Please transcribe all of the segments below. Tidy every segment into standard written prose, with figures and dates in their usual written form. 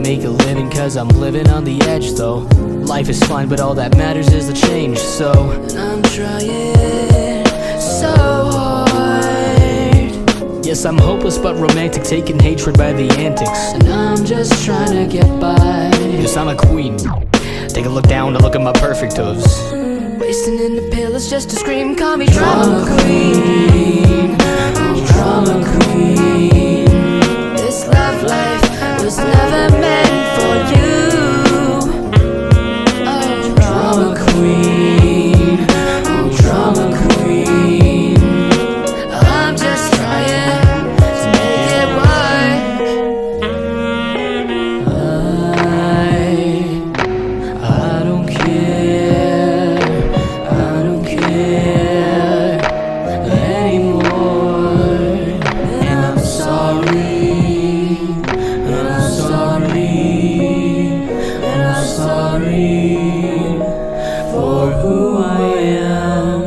make a living cause I'm living on the edge though. Life is fine but all that matters is the change, so and I'm trying so hard. Yes, I'm hopeless but romantic, taking hatred by the antics, and I'm just trying to get by. Yes, I'm a queen. Take a look down to look at my perfect hooves. Wasting in the pillows just to scream, call me drama queen. Oh, drama queen. This love life was never meant for you. Oh, drama queen. Oh, drama queen. I'm just trying to make it right. I don't care. I don't care anymore. And I'm sorry. And I'm sorry. And I'm sorry for who I am.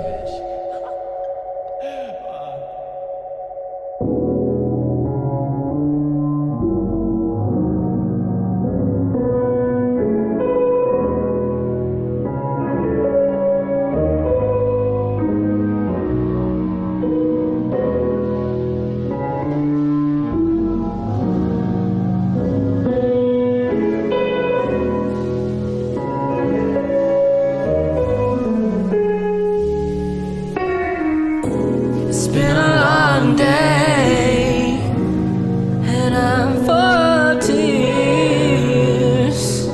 It's been a long day, and I'm full of tears.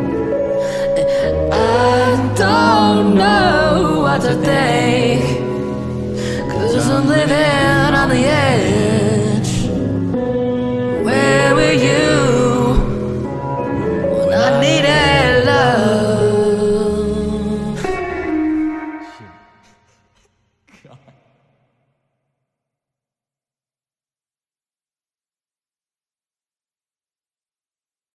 I don't know what to think, cause I'm living on the edge.